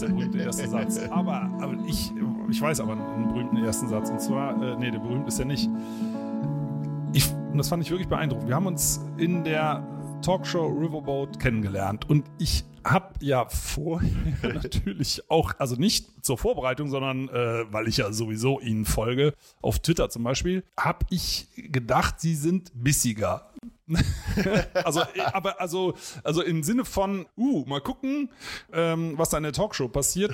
der berühmte erste Satz. Aber ich weiß aber einen berühmten ersten Satz. Und zwar, der berühmt ist ja nicht. Und das fand ich wirklich beeindruckend. Wir haben uns in der Talkshow Riverboat kennengelernt und ich habe ja vorher natürlich auch, also nicht zur Vorbereitung, sondern weil ich ja sowieso Ihnen folge, auf Twitter zum Beispiel, habe ich gedacht, Sie sind bissiger. also im Sinne von, mal gucken, was da in der Talkshow passiert.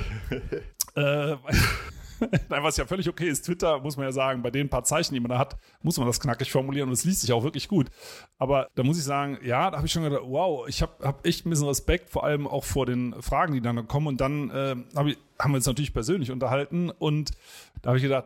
Nein, was ja völlig okay ist. Twitter, muss man ja sagen, bei den paar Zeichen, die man da hat, muss man das knackig formulieren und es liest sich auch wirklich gut. Aber da muss ich sagen, ja, da habe ich schon gedacht, wow, ich hab echt ein bisschen Respekt, vor allem auch vor den Fragen, die dann kommen. Und dann haben wir uns natürlich persönlich unterhalten und da habe ich gedacht,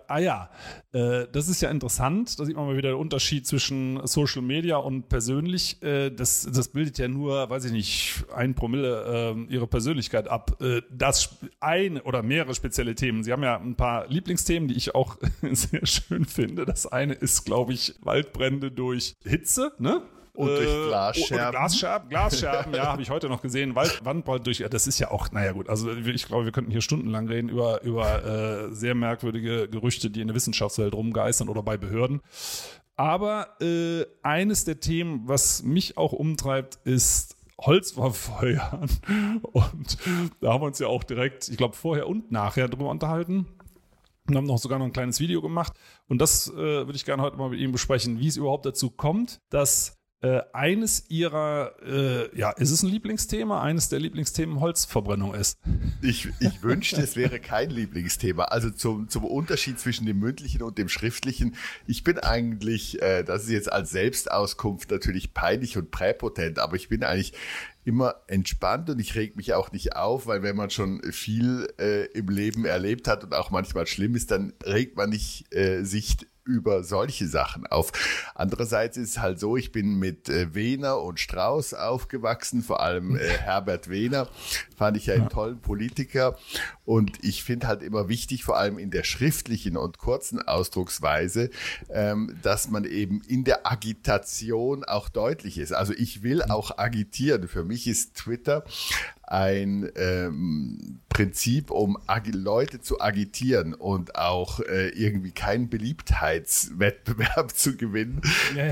das ist ja interessant. Da sieht man mal wieder den Unterschied zwischen Social Media und persönlich. Das bildet ja nur, weiß ich nicht, 1 Promille ihre Persönlichkeit ab. Das eine oder mehrere spezielle Themen. Sie haben ja ein paar Lieblingsthemen, die ich auch sehr schön finde. Das eine ist, glaube ich, Waldbrände durch Hitze, ne? Und durch Glasscherben. Glasscherben, ja, habe ich heute noch gesehen. Wandbrand durch, das ist ja auch, naja gut, also ich glaube, wir könnten hier stundenlang reden über sehr merkwürdige Gerüchte, die in der Wissenschaftswelt rumgeistern oder bei Behörden. Aber eines der Themen, was mich auch umtreibt, ist Holzverfeuern. Und da haben wir uns ja auch direkt, ich glaube, vorher und nachher drüber unterhalten. Und haben sogar noch ein kleines Video gemacht. Und das würde ich gerne heute mal mit Ihnen besprechen, wie es überhaupt dazu kommt, dass eines Ihrer, ist es ein Lieblingsthema? Eines der Lieblingsthemen Holzverbrennung ist. Ich wünschte, es wäre kein Lieblingsthema. Also zum Unterschied zwischen dem mündlichen und dem schriftlichen. Ich bin eigentlich, das ist jetzt als Selbstauskunft natürlich peinlich und präpotent, aber ich bin eigentlich immer entspannt und ich reg mich auch nicht auf, weil wenn man schon viel im Leben erlebt hat und auch manchmal schlimm ist, dann regt man nicht sich über solche Sachen auf. Andererseits ist es halt so, ich bin mit Wehner und Strauß aufgewachsen, vor allem Herbert Wehner, fand ich ja einen tollen Politiker und ich finde halt immer wichtig, vor allem in der schriftlichen und kurzen Ausdrucksweise, dass man eben in der Agitation auch deutlich ist. Also ich will auch agitieren. Für mich ist Twitter ein Prinzip, um Leute zu agitieren und auch irgendwie keinen Beliebtheitswettbewerb zu gewinnen. Ja.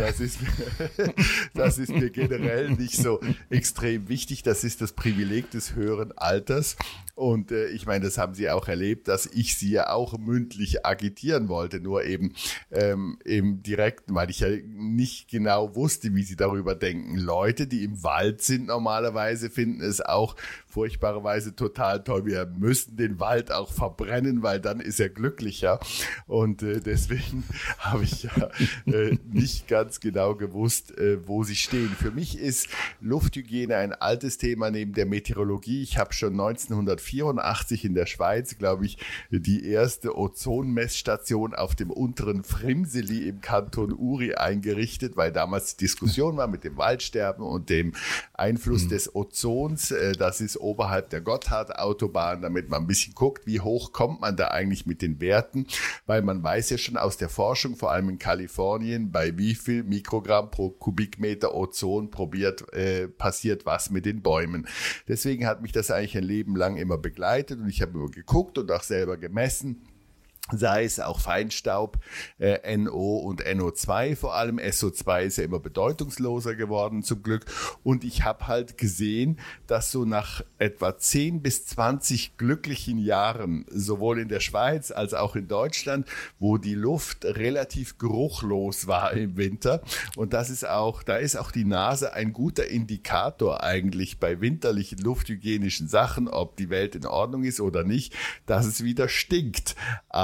Das ist mir generell nicht so extrem wichtig. Das ist das Privileg des höheren Alters. Und ich meine, das haben Sie auch erlebt, dass ich Sie ja auch mündlich agitieren wollte, nur eben im Direkten, weil ich ja nicht genau wusste, wie Sie darüber denken. Leute, die im Wald sind normalerweise, finden es auch furchtbarerweise total toll. Wir müssen den Wald auch verbrennen, weil dann ist er glücklicher. Und deswegen habe ich ja nicht ganz genau gewusst, wo Sie stehen. Für mich ist Lufthygiene ein altes Thema neben der Meteorologie. Ich habe schon 1984 in der Schweiz, glaube ich, die erste Ozonmessstation auf dem unteren Frimseli im Kanton Uri eingerichtet, weil damals die Diskussion war mit dem Waldsterben und dem Einfluss des Ozons. Das ist oberhalb der Gotthard-Autobahn, damit man ein bisschen guckt, wie hoch kommt man da eigentlich mit den Werten, weil man weiß ja schon aus der Forschung, vor allem in Kalifornien, bei wie viel Mikrogramm pro Kubikmeter Ozon passiert was mit den Bäumen. Deswegen hat mich das eigentlich ein Leben lang immer begleitet und ich habe immer geguckt und auch selber gemessen. Sei es auch Feinstaub, NO und NO2 vor allem. SO2 ist ja immer bedeutungsloser geworden zum Glück. Und ich habe halt gesehen, dass so nach etwa 10 bis 20 glücklichen Jahren, sowohl in der Schweiz als auch in Deutschland, wo die Luft relativ geruchlos war im Winter. Und da ist auch die Nase ein guter Indikator eigentlich bei winterlichen lufthygienischen Sachen, ob die Welt in Ordnung ist oder nicht, dass es wieder stinkt.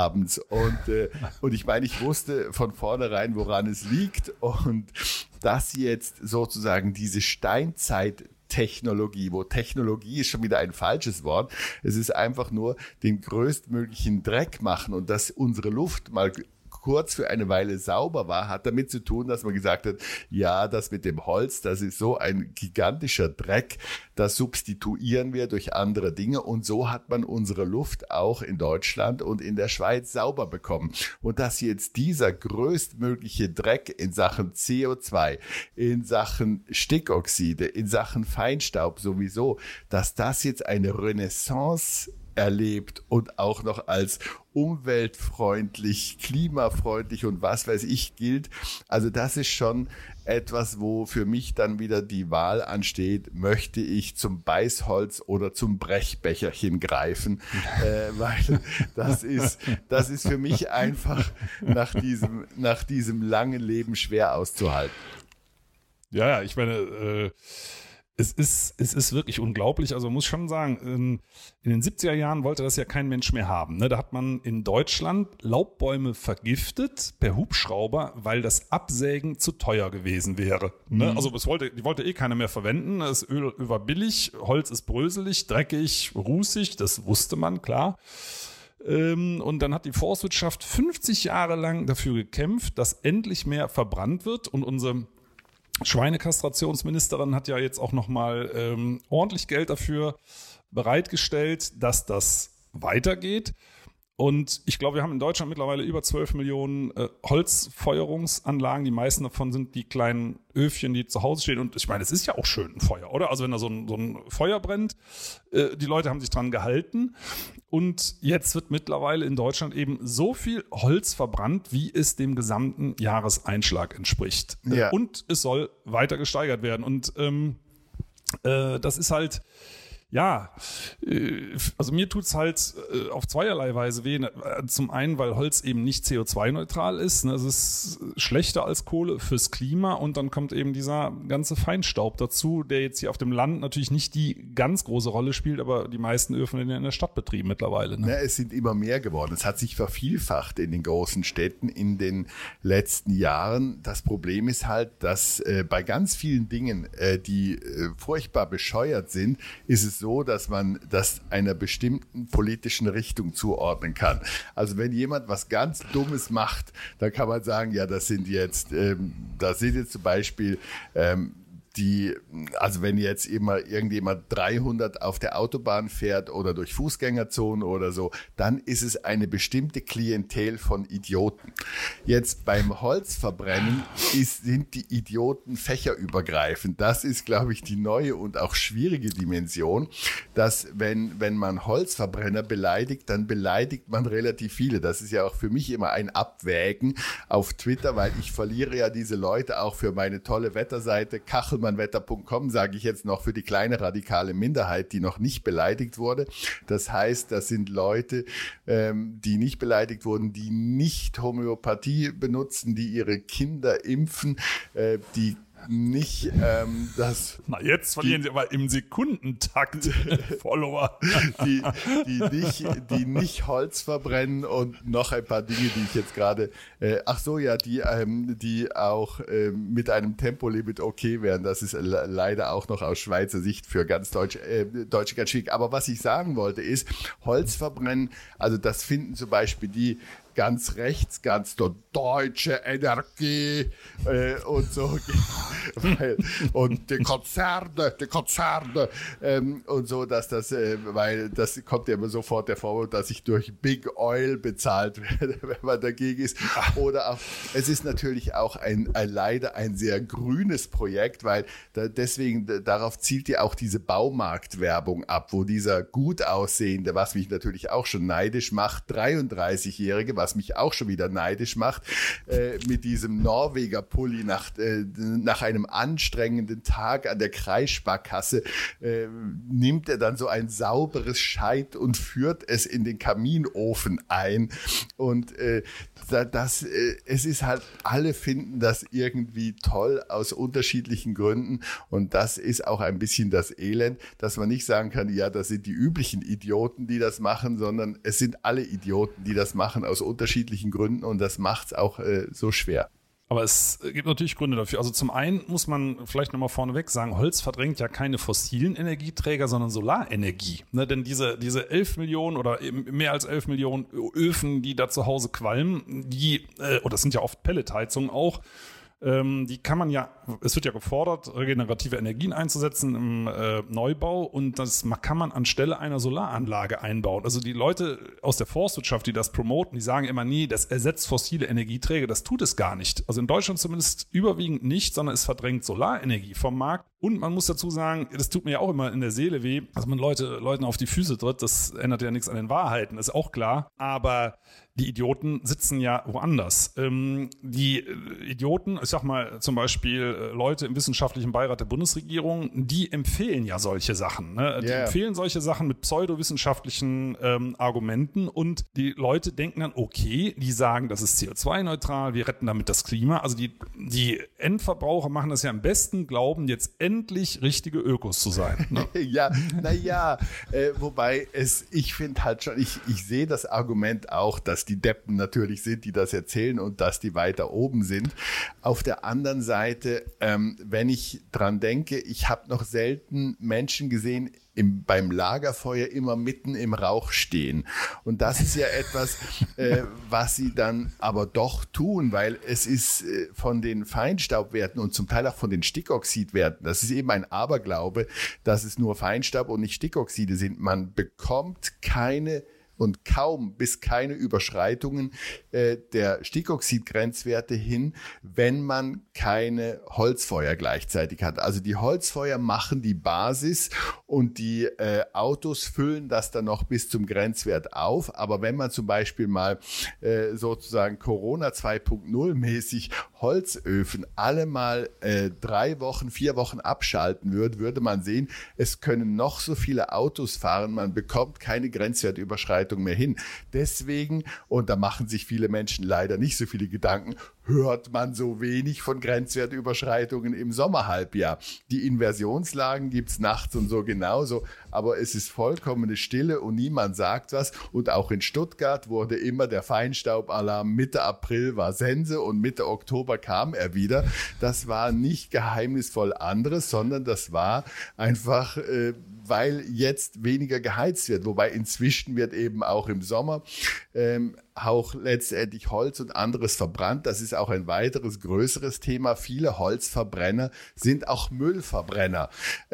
Und ich meine, ich wusste von vornherein, woran es liegt und dass jetzt sozusagen diese Steinzeit-Technologie, wo Technologie ist schon wieder ein falsches Wort, es ist einfach nur den größtmöglichen Dreck machen und dass unsere Luft mal kurz für eine Weile sauber war, hat damit zu tun, dass man gesagt hat, ja, das mit dem Holz, das ist so ein gigantischer Dreck, das substituieren wir durch andere Dinge und so hat man unsere Luft auch in Deutschland und in der Schweiz sauber bekommen. Und dass jetzt dieser größtmögliche Dreck in Sachen CO2, in Sachen Stickoxide, in Sachen Feinstaub sowieso, dass das jetzt eine Renaissance erlebt und auch noch als umweltfreundlich, klimafreundlich und was weiß ich gilt. Also das ist schon etwas, wo für mich dann wieder die Wahl ansteht, möchte ich zum Beißholz oder zum Brechbecherchen greifen, weil das ist für mich einfach nach diesem langen Leben schwer auszuhalten. Ja, ich meine, es ist wirklich unglaublich. Also man muss schon sagen, in den 70er Jahren wollte das ja kein Mensch mehr haben. Ne? Da hat man in Deutschland Laubbäume vergiftet per Hubschrauber, weil das Absägen zu teuer gewesen wäre. Ne? Also die wollte eh keiner mehr verwenden. Das Öl war billig, Holz ist bröselig, dreckig, rußig, das wusste man, klar. Und dann hat die Forstwirtschaft 50 Jahre lang dafür gekämpft, dass endlich mehr verbrannt wird, und unsere Schweinekastrationsministerin hat ja jetzt auch nochmal ordentlich Geld dafür bereitgestellt, dass das weitergeht. Und ich glaube, wir haben in Deutschland mittlerweile über 12 Millionen Holzfeuerungsanlagen. Die meisten davon sind die kleinen Öfchen, die zu Hause stehen. Und ich meine, es ist ja auch schön, ein Feuer, oder? Also wenn da so ein Feuer brennt, die Leute haben sich dran gehalten. Und jetzt wird mittlerweile in Deutschland eben so viel Holz verbrannt, wie es dem gesamten Jahreseinschlag entspricht. Ja. Und es soll weiter gesteigert werden. Und das ist halt... Ja, also mir tut's halt auf zweierlei Weise weh. Zum einen, weil Holz eben nicht CO2-neutral ist. Es ist schlechter als Kohle fürs Klima, und dann kommt eben dieser ganze Feinstaub dazu, der jetzt hier auf dem Land natürlich nicht die ganz große Rolle spielt, aber die meisten Öfen werden ja in der Stadt betrieben mittlerweile. Ne? Ja, es sind immer mehr geworden. Es hat sich vervielfacht in den großen Städten in den letzten Jahren. Das Problem ist halt, dass bei ganz vielen Dingen, die furchtbar bescheuert sind, ist es so, dass man das einer bestimmten politischen Richtung zuordnen kann. Also wenn jemand was ganz Dummes macht, dann kann man sagen, ja, das sind jetzt zum Beispiel also wenn jetzt immer irgendjemand 300 auf der Autobahn fährt oder durch Fußgängerzonen oder so, dann ist es eine bestimmte Klientel von Idioten. Jetzt beim Holzverbrennen sind die Idioten fächerübergreifend. Das ist, glaube ich, die neue und auch schwierige Dimension, dass wenn man Holzverbrenner beleidigt, dann beleidigt man relativ viele. Das ist ja auch für mich immer ein Abwägen auf Twitter, weil ich verliere ja diese Leute auch für meine tolle Wetterseite kachelmannwetter.com, sage ich jetzt noch für die kleine radikale Minderheit, die noch nicht beleidigt wurde. Das heißt, das sind Leute, die nicht beleidigt wurden, die nicht Homöopathie benutzen, die ihre Kinder impfen, die nicht Na, jetzt verlieren sie aber im Sekundentakt Follower. die nicht Holz verbrennen und noch ein paar Dinge, die ich jetzt gerade, die auch mit einem Tempolimit okay wären. Das ist leider auch noch aus Schweizer Sicht für ganz Deutsche ganz schwierig. Aber was ich sagen wollte ist, Holz verbrennen, also das finden zum Beispiel die ganz rechts, ganz deutsche Energie und so und die Konzerne und so, dass das, weil das kommt ja immer sofort der Vorwurf, dass ich durch Big Oil bezahlt werde, wenn man dagegen ist. Oder auch, es ist natürlich auch leider ein sehr grünes Projekt, weil deswegen darauf zielt ja auch diese Baumarktwerbung ab, wo dieser gut aussehende, was mich natürlich auch schon neidisch macht, 33-Jährige, was mich auch schon wieder neidisch macht, mit diesem Norweger-Pulli nach einem anstrengenden Tag an der Kreissparkasse nimmt er dann so ein sauberes Scheit und führt es in den Kaminofen ein. Und es ist halt, alle finden das irgendwie toll aus unterschiedlichen Gründen, und das ist auch ein bisschen das Elend, dass man nicht sagen kann, ja, das sind die üblichen Idioten, die das machen, sondern es sind alle Idioten, die das machen aus unterschiedlichen Gründen, und das macht es auch so schwer. Aber es gibt natürlich Gründe dafür. Also zum einen muss man vielleicht nochmal vorneweg sagen, Holz verdrängt ja keine fossilen Energieträger, sondern Solarenergie. Ne, denn diese 11 Millionen oder mehr als 11 Millionen Öfen, die da zu Hause qualmen, das sind ja oft Pelletheizungen auch, die kann man ja, es wird ja gefordert, regenerative Energien einzusetzen im Neubau, und das kann man anstelle einer Solaranlage einbauen. Also die Leute aus der Forstwirtschaft, die das promoten, die sagen immer, nee, das ersetzt fossile Energieträger, das tut es gar nicht. Also in Deutschland zumindest überwiegend nicht, sondern es verdrängt Solarenergie vom Markt. Und man muss dazu sagen, das tut mir ja auch immer in der Seele weh, dass man Leuten auf die Füße tritt. Das ändert ja nichts an den Wahrheiten, ist auch klar. Aber die Idioten sitzen ja woanders. Die Idioten, ich sag mal zum Beispiel Leute im wissenschaftlichen Beirat der Bundesregierung, die empfehlen ja solche Sachen. Ne? Die empfehlen solche Sachen mit pseudowissenschaftlichen Argumenten und die Leute denken dann, okay, die sagen, das ist CO2-neutral, wir retten damit das Klima. Also die Endverbraucher machen das ja im besten Glauben, jetzt endlich richtige Ökos zu sein. Ne? Wobei ich finde halt schon, ich sehe das Argument auch, dass die Deppen natürlich sind, die das erzählen und dass die weiter oben sind. Auf der anderen Seite, wenn ich dran denke, ich habe noch selten Menschen gesehen, beim Lagerfeuer immer mitten im Rauch stehen. Und das ist ja etwas, was sie dann aber doch tun, weil es ist von den Feinstaubwerten und zum Teil auch von den Stickoxidwerten, das ist eben ein Aberglaube, dass es nur Feinstaub und nicht Stickoxide sind. Man bekommt keine und kaum bis keine Überschreitungen der Stickoxidgrenzwerte hin, wenn man keine Holzfeuer gleichzeitig hat. Also die Holzfeuer machen die Basis und die Autos füllen das dann noch bis zum Grenzwert auf. Aber wenn man zum Beispiel mal sozusagen Corona 2.0 mäßig Holzöfen alle mal 3 Wochen, 4 Wochen abschalten würde man sehen, es können noch so viele Autos fahren, man bekommt keine Grenzwertüberschreitung mehr hin. Deswegen, und da machen sich viele Menschen leider nicht so viele Gedanken, hört man so wenig von Grenzwertüberschreitungen im Sommerhalbjahr. Die Inversionslagen gibt es nachts und so genauso, aber es ist vollkommene Stille und niemand sagt was. Und auch in Stuttgart wurde immer der Feinstaubalarm, Mitte April war Sense und Mitte Oktober kam er wieder. Das war nicht geheimnisvoll anderes, sondern das war einfach, weil jetzt weniger geheizt wird. Wobei inzwischen wird eben auch im Sommer auch letztendlich Holz und anderes verbrannt. Das ist auch ein weiteres, größeres Thema. Viele Holzverbrenner sind auch Müllverbrenner.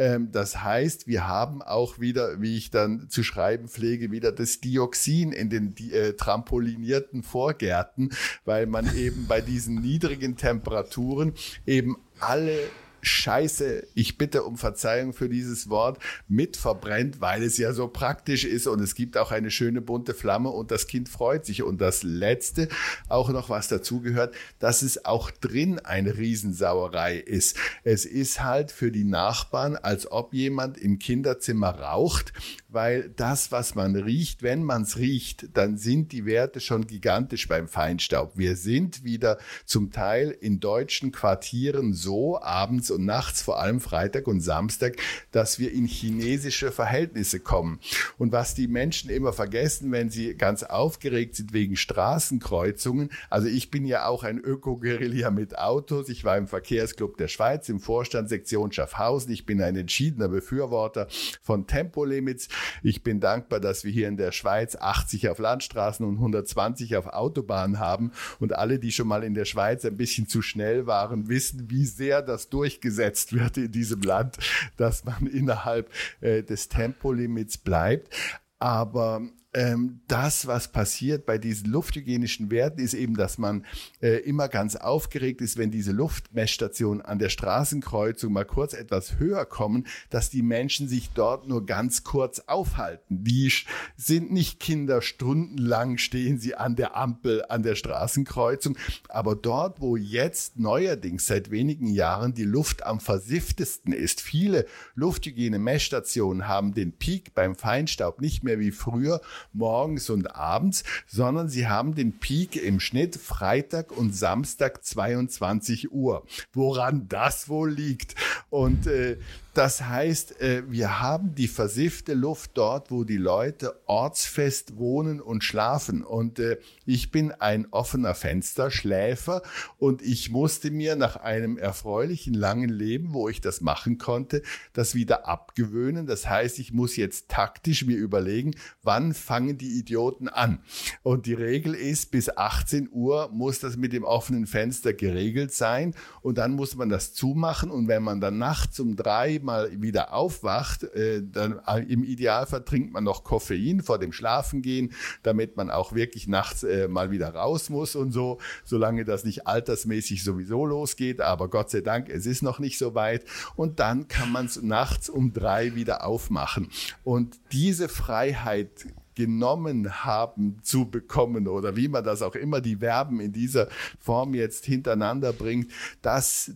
Das heißt, wir haben auch wieder, wie ich dann zu schreiben pflege, wieder das Dioxin in den trampolinierten Vorgärten, weil man eben bei diesen niedrigen Temperaturen eben alle Scheiße, ich bitte um Verzeihung für dieses Wort, mit verbrennt, weil es ja so praktisch ist und es gibt auch eine schöne bunte Flamme und das Kind freut sich. Und das Letzte, auch noch was dazugehört, dass es auch drin eine Riesensauerei ist. Es ist halt für die Nachbarn, als ob jemand im Kinderzimmer raucht, weil das, was man riecht, wenn man es riecht, dann sind die Werte schon gigantisch beim Feinstaub. Wir sind wieder zum Teil in deutschen Quartieren so abends und nachts, vor allem Freitag und Samstag, dass wir in chinesische Verhältnisse kommen. Und was die Menschen immer vergessen, wenn sie ganz aufgeregt sind wegen Straßenkreuzungen, also ich bin ja auch ein Öko-Guerilla mit Autos, ich war im Verkehrsclub der Schweiz, im Vorstand Sektion Schaffhausen, ich bin ein entschiedener Befürworter von Tempolimits. Ich bin dankbar, dass wir hier in der Schweiz 80 auf Landstraßen und 120 auf Autobahnen haben und alle, die schon mal in der Schweiz ein bisschen zu schnell waren, wissen, wie sehr das durchgesetzt wird in diesem Land, dass man innerhalb des Tempolimits bleibt. Aber das, was passiert bei diesen lufthygienischen Werten, ist eben, dass man immer ganz aufgeregt ist, wenn diese Luftmessstationen an der Straßenkreuzung mal kurz etwas höher kommen, dass die Menschen sich dort nur ganz kurz aufhalten. Die sind nicht Kinder, stundenlang stehen sie an der Ampel, an der Straßenkreuzung. Aber dort, wo jetzt neuerdings seit wenigen Jahren die Luft am versifftesten ist, viele Lufthygiene-Messstationen haben den Peak beim Feinstaub nicht mehr wie früher, morgens und abends, sondern sie haben den Peak im Schnitt Freitag und Samstag 22 Uhr. Woran das wohl liegt? Und das heißt, wir haben die versiffte Luft dort, wo die Leute ortsfest wohnen und schlafen. Und ich bin ein offener Fensterschläfer und ich musste mir nach einem erfreulichen langen Leben, wo ich das machen konnte, das wieder abgewöhnen. Das heißt, ich muss jetzt taktisch mir überlegen, wann fangen die Idioten an. Und die Regel ist, bis 18 Uhr muss das mit dem offenen Fenster geregelt sein und dann muss man das zumachen und wenn man dann nachts um 3 mal wieder aufwacht, dann im Idealfall trinkt man noch Koffein vor dem Schlafengehen, damit man auch wirklich nachts mal wieder raus muss und so, solange das nicht altersmäßig sowieso losgeht, aber Gott sei Dank, es ist noch nicht so weit und dann kann man es nachts um 3 wieder aufmachen und diese Freiheit genommen haben zu bekommen oder wie man das auch immer die Verben in dieser Form jetzt hintereinander bringt, das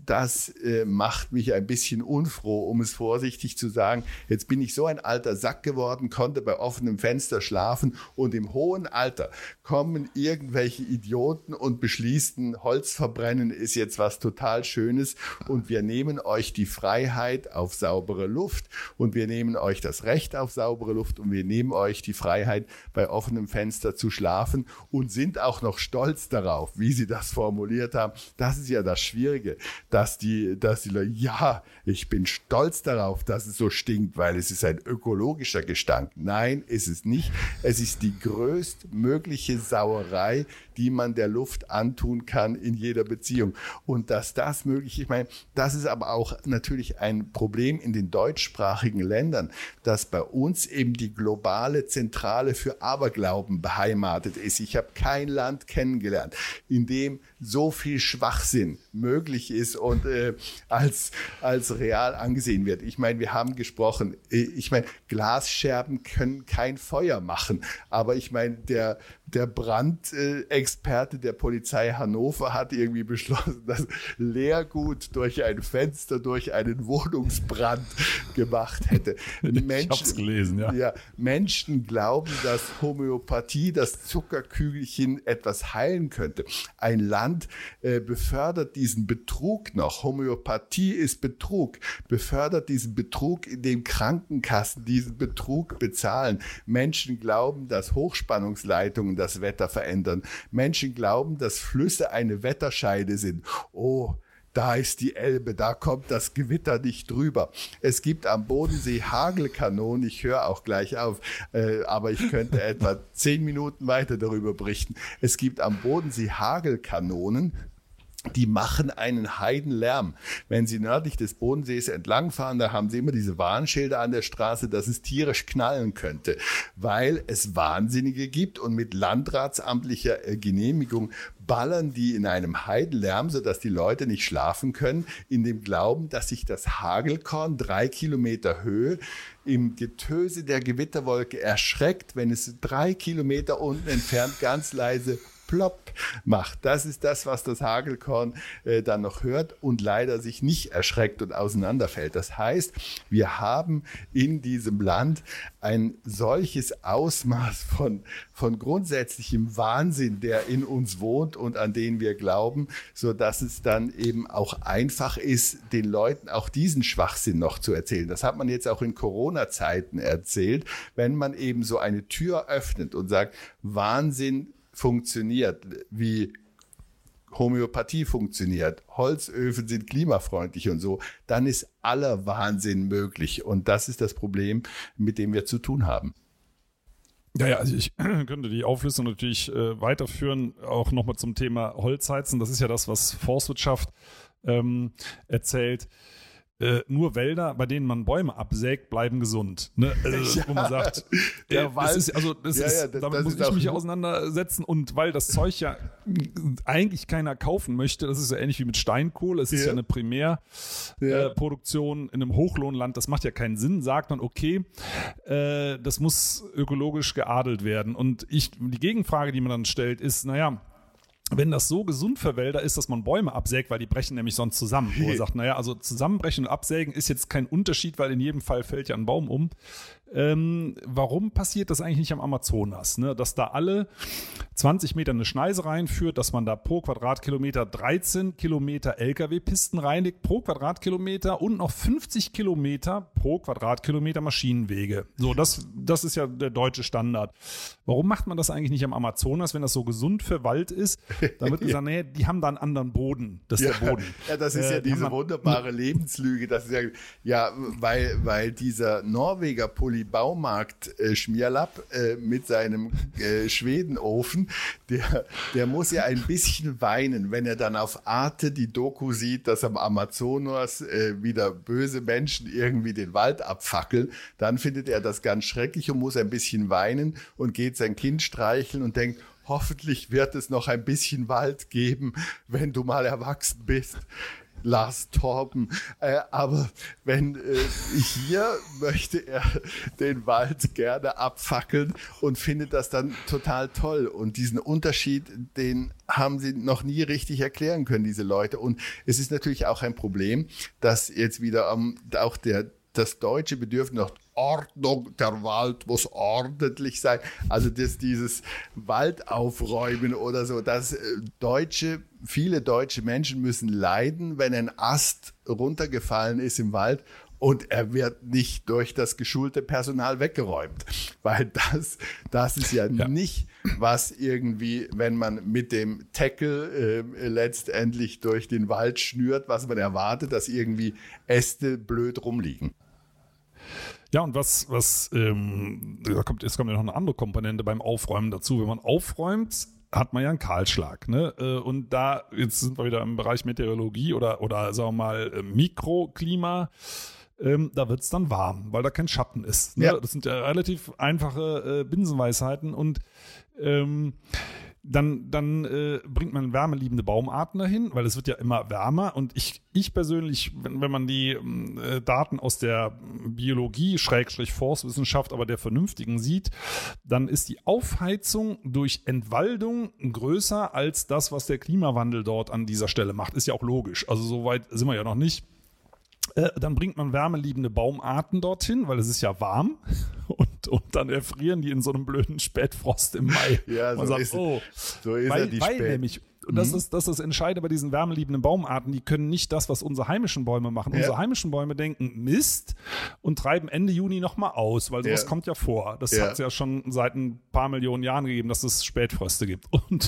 macht mich ein bisschen unfroh, um es vorsichtig zu sagen. Jetzt bin ich so ein alter Sack geworden, konnte bei offenem Fenster schlafen und im hohen Alter kommen irgendwelche Idioten und beschließen, Holz verbrennen ist jetzt was total Schönes und wir nehmen euch die Freiheit auf saubere Luft und wir nehmen euch das Recht auf saubere Luft und wir nehmen euch die Freiheit, bei offenem Fenster zu schlafen und sind auch noch stolz darauf, wie sie das formuliert haben. Das ist ja das Schwierige, dass die Leute, ja, ich bin stolz darauf, dass es so stinkt, weil es ist ein ökologischer Gestank. Nein, ist es nicht. Es ist die größtmögliche Sauerei, die man der Luft antun kann in jeder Beziehung. Und dass das möglich ist, ich meine, das ist aber auch natürlich ein Problem in den deutschsprachigen Ländern, dass bei uns eben die globale Zentrale für Aberglauben beheimatet ist. Ich habe kein Land kennengelernt, in dem so viel Schwachsinn möglich ist und als real angesehen wird. Ich meine, wir haben gesprochen, Glasscherben können kein Feuer machen, aber ich meine, der Brandexperte der Polizei Hannover hat irgendwie beschlossen, dass Leergut durch ein Fenster, durch einen Wohnungsbrand gemacht hätte. Ich habe es gelesen, ja. Ja. Menschen glauben, dass Homöopathie, das Zuckerkügelchen etwas heilen könnte. Ein Land befördert diesen Betrug noch. Homöopathie ist Betrug. Befördert diesen Betrug, indem Krankenkassen diesen Betrug bezahlen. Menschen glauben, dass Hochspannungsleitungen das Wetter verändern. Menschen glauben, dass Flüsse eine Wetterscheide sind. Oh, da ist die Elbe, da kommt das Gewitter nicht drüber. Es gibt am Bodensee Hagelkanonen, ich höre auch gleich auf, aber ich könnte etwa 10 Minuten weiter darüber berichten. Es gibt am Bodensee Hagelkanonen, die machen einen Heidenlärm. Wenn Sie nördlich des Bodensees entlangfahren, da haben Sie immer diese Warnschilder an der Straße, dass es tierisch knallen könnte, weil es Wahnsinnige gibt und mit landratsamtlicher Genehmigung ballern die in einem Heidenlärm, sodass die Leute nicht schlafen können, in dem Glauben, dass sich das Hagelkorn 3 Kilometer Höhe im Getöse der Gewitterwolke erschreckt, wenn es 3 Kilometer unten entfernt ganz leise plopp macht. Das ist das, was das Hagelkorn dann noch hört und leider sich nicht erschreckt und auseinanderfällt. Das heißt, wir haben in diesem Land ein solches Ausmaß von grundsätzlichem Wahnsinn, der in uns wohnt und an den wir glauben, sodass es dann eben auch einfach ist, den Leuten auch diesen Schwachsinn noch zu erzählen. Das hat man jetzt auch in Corona-Zeiten erzählt, wenn man eben so eine Tür öffnet und sagt, Wahnsinn funktioniert, wie Homöopathie funktioniert, Holzöfen sind klimafreundlich und so, dann ist aller Wahnsinn möglich. Und das ist das Problem, mit dem wir zu tun haben. Ja, also ich könnte die Auflistung natürlich weiterführen, auch nochmal zum Thema Holzheizen. Das ist ja das, was Forstwirtschaft erzählt. Nur Wälder, bei denen man Bäume absägt, bleiben gesund. Ne? Also, wo man sagt, damit muss ich mich auseinandersetzen. Und weil das Zeug ja eigentlich keiner kaufen möchte, das ist ja ähnlich wie mit Steinkohle, es ist ja eine Primärproduktion in einem Hochlohnland, das macht ja keinen Sinn, sagt man, okay, das muss ökologisch geadelt werden. Und die Gegenfrage, die man dann stellt, ist, naja, wenn das so gesund für Wälder ist, dass man Bäume absägt, weil die brechen nämlich sonst zusammen. Wo man sagt, naja, also zusammenbrechen und absägen ist jetzt kein Unterschied, weil in jedem Fall fällt ja ein Baum um. Warum passiert das eigentlich nicht am Amazonas? Ne? Dass da alle 20 Meter eine Schneise reinführt, dass man da pro Quadratkilometer 13 Kilometer LKW-Pisten reinlegt, pro Quadratkilometer und noch 50 Kilometer pro Quadratkilometer Maschinenwege. So, das ist ja der deutsche Standard. Warum macht man das eigentlich nicht am Amazonas, wenn das so gesund für Wald ist? Da wird gesagt, nee, die haben da einen anderen Boden. Das ist der Boden. Ja, das ist ja diese wunderbare Lebenslüge. Das ist weil dieser Norweger Politiker Baumarkt-Schmierlapp mit seinem Schwedenofen, der muss ja ein bisschen weinen, wenn er dann auf Arte die Doku sieht, dass am Amazonas wieder böse Menschen irgendwie den Wald abfackeln. Dann findet er das ganz schrecklich und muss ein bisschen weinen und geht sein Kind streicheln und denkt, hoffentlich wird es noch ein bisschen Wald geben, wenn du mal erwachsen bist. Lars Torben. Aber hier möchte er den Wald gerne abfackeln und findet das dann total toll. Und diesen Unterschied, den haben sie noch nie richtig erklären können, diese Leute. Und es ist natürlich auch ein Problem, dass jetzt wieder auch das deutsche Bedürfnis nach Ordnung, der Wald muss ordentlich sein. Also dieses Wald aufräumen oder so, dass viele deutsche Menschen müssen leiden, wenn ein Ast runtergefallen ist im Wald und er wird nicht durch das geschulte Personal weggeräumt. Weil das ist ja nicht, was irgendwie, wenn man mit dem Tackle letztendlich durch den Wald schnürt, was man erwartet, dass irgendwie Äste blöd rumliegen. Ja, und es kommt ja noch eine andere Komponente beim Aufräumen dazu. Wenn man aufräumt, hat man ja einen Kahlschlag, ne? Und jetzt sind wir wieder im Bereich Meteorologie oder sagen wir mal Mikroklima. Da wird es dann warm, weil da kein Schatten ist. Ne? Ja. Das sind ja relativ einfache Binsenweisheiten und dann bringt man wärmeliebende Baumarten dahin, weil es wird ja immer wärmer und ich persönlich, wenn man die Daten aus der Biologie, Forstwissenschaft, aber der vernünftigen sieht, dann ist die Aufheizung durch Entwaldung größer als das, was der Klimawandel dort an dieser Stelle macht. Ist ja auch logisch, also so weit sind wir ja noch nicht. Dann bringt man wärmeliebende Baumarten dorthin, weil es ist ja warm und dann erfrieren die in so einem blöden Spätfrost im Mai. Ja, so ist nämlich, und das ist das Entscheidende bei diesen wärmeliebenden Baumarten, die können nicht das, was unsere heimischen Bäume machen. Ja. Unsere heimischen Bäume denken Mist und treiben Ende Juni nochmal aus, weil sowas kommt ja vor. Das hat es ja schon seit ein paar Millionen Jahren gegeben, dass es Spätfröste gibt.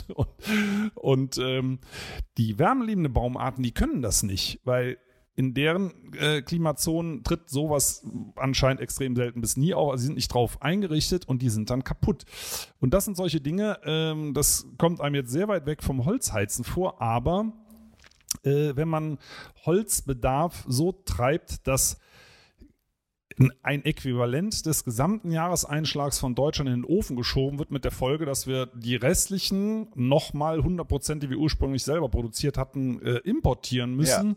Und die wärmeliebenden Baumarten, die können das nicht, weil in deren Klimazonen tritt sowas anscheinend extrem selten bis nie auf. Also sie sind nicht drauf eingerichtet und die sind dann kaputt. Und das sind solche Dinge, das kommt einem jetzt sehr weit weg vom Holzheizen vor, aber wenn man Holzbedarf so treibt, dass ein Äquivalent des gesamten Jahreseinschlags von Deutschland in den Ofen geschoben wird, mit der Folge, dass wir die restlichen nochmal 100%, die wir ursprünglich selber produziert hatten, importieren müssen,